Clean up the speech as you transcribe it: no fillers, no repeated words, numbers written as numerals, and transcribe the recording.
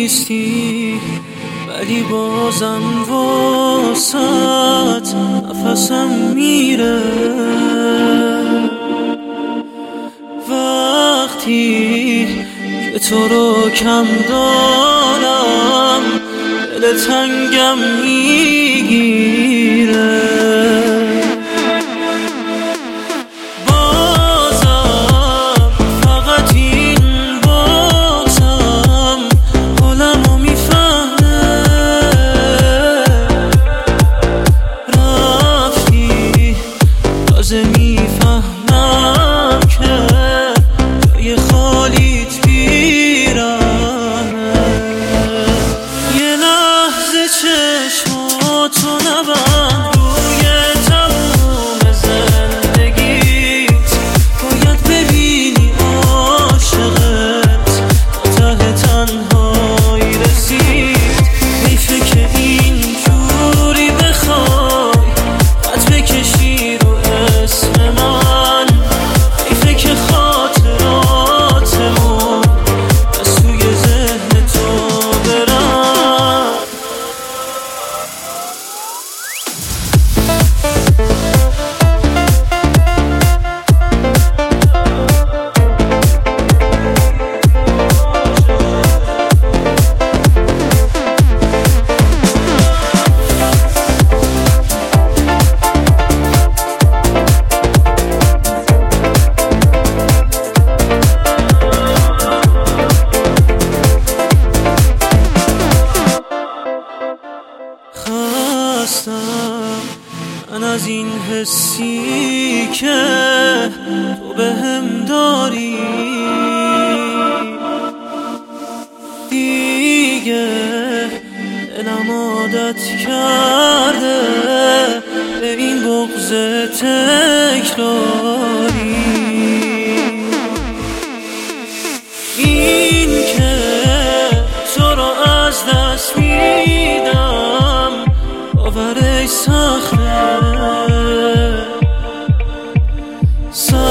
نیستی، ولی بازم واسط نفسم میره. وقتی که تو رو کم دارم دل تنگم میگیره. بازم فقط این بازم حالمو میفهمه. رفتی تازه میفهمم که جای خالیت بیرمه. یه لحظه چشماتو نبند روی تموم زندگیت، باید ببینی عاشقت تا ته تنهایی رسید. حیفه که اینجوری بخوای خط بکشی رو اسم من، حیفه که خاطراتمون از توی ذهن تو برن. خستم من از این حسی که تو بهم داری. دیگه دلم عادت کرده به این بغض تکراری. این که تو رو از دست میدم باورش سخته.